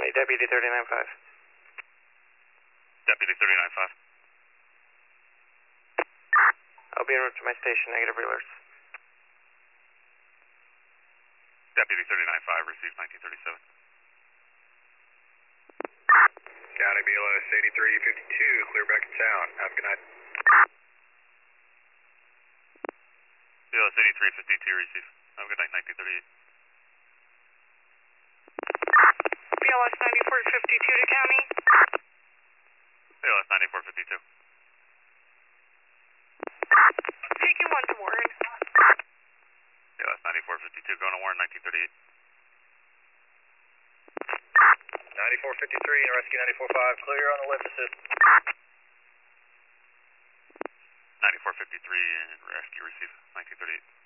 County, Deputy 39-5. Deputy 39-5. I'll be en route to my station, negative alerts. Deputy 39-5, received 1937. County BLS 8352, clear back in town. Have a good night. BLS 8352, receive. Have a good night, 1938. BLS 9452 to County. BLS 9452. TQ1 to Warren. BLS 9452, going to Warren, 1938. 9453 and rescue 94-5, clear on the lift assist. 9453 and rescue, receive, 1938.